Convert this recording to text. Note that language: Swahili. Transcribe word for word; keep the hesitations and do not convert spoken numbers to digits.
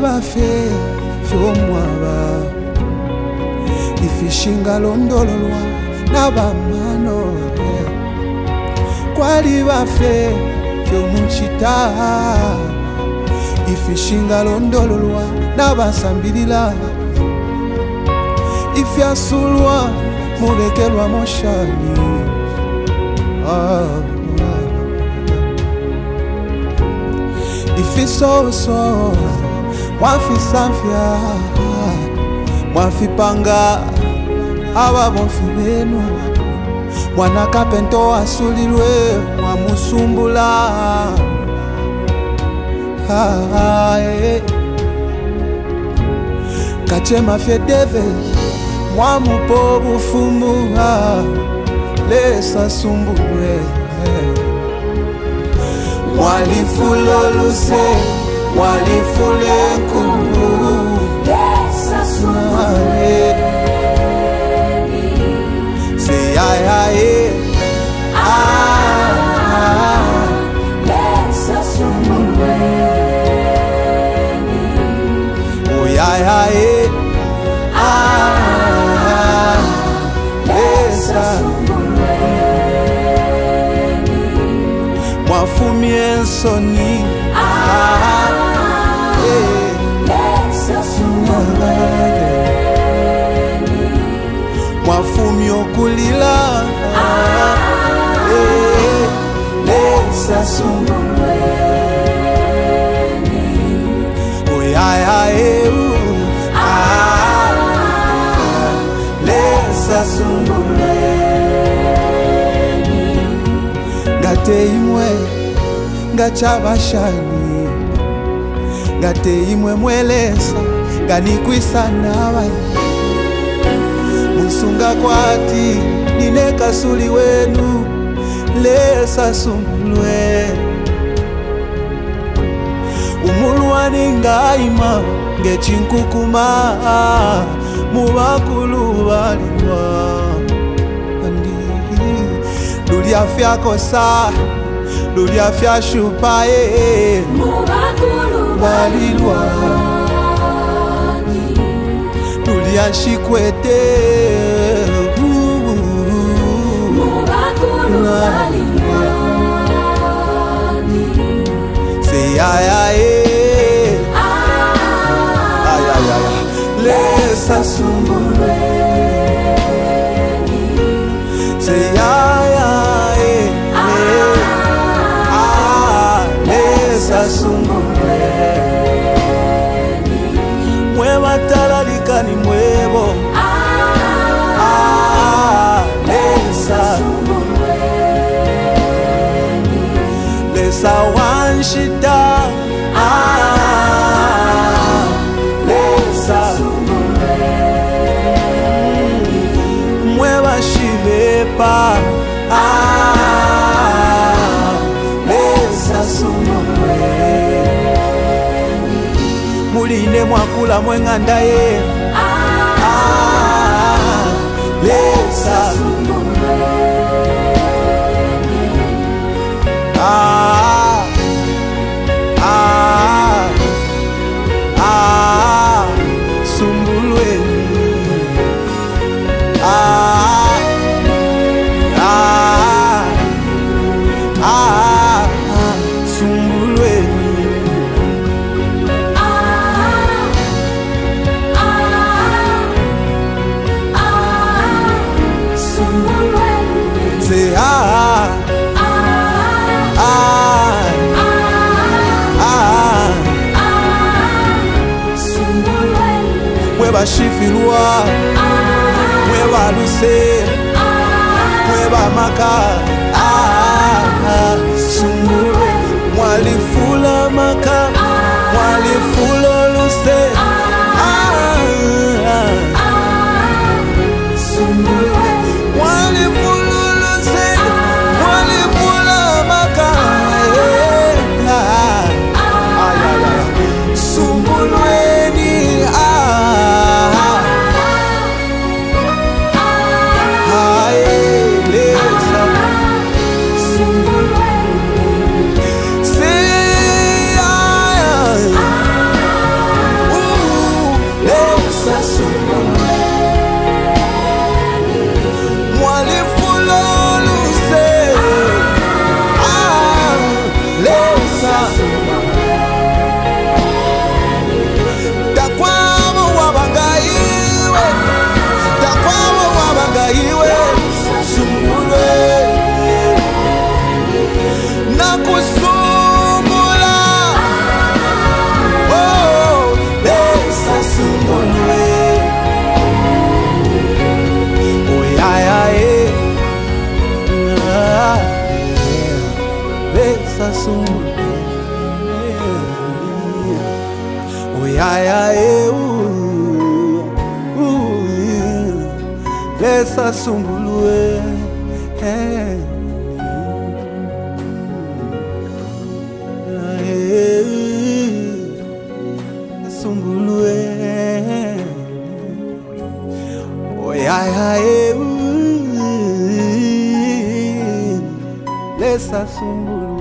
bafe fyomwaba ifishinga londololwa n'abamano kwali bafe fyomunchita ifishinga londololwa n'abasambirila ifyasulwa mubekelwa moshani ah. Ifisoso mwafisamfya mwafipanga ababonfi benu mwana kapento asulilwe mwamusumbula ah, eh. Kachema fyedeve mwamupo bufumu ah, lesa sumbulwe eh. Mwalifuloluse, mwalifulenkumu lesa sumbulweni say aye aye ah lesa sumbulweni oh aye aye ah lesa mwafumie soni ah eh lesa sumbulweni mwafumie okulila ah eh lesa sumbulweni oyaya eh ah lesa sumbulweni ngate imwe ngachabashani ngate imwe mwelesa nganikwisa nawe musunga kwati nine kasuli wenu lesa sumbulwe umulwani ngaima ngechinkukuma mubakulu balilwa lulia fyakosa lulia fyashupa eh mubakulu balilwa lulia shikwete mubakulu balilwa say ay ay ay ay ay lesa sumbulweni say ay ay sumbulweni mweba talalikani mwebo ah lesa sumbulweni lesa wanshita ah lesa sumbulweni mweba shibepa ah lesa sumbulweni muline mwakula mwenganda ye ah lesa ah ah ah sumbulweni ah ah ah sumbulweni say ah ah ah mweba shifilwa mweba luse mweba maka ah sumbulweni mwalifula maka mwalifula luse ah sumbulweni mwalifula luse mwalifula maka ah sumbulweni ah ah lesa sumbulue. Oh yeah yeah eh, ooh, ooh, yeah. Lesa sumbulue. Eh. Sumbulue. Oh yeah yeah eh, ooh, lesa sumbulue.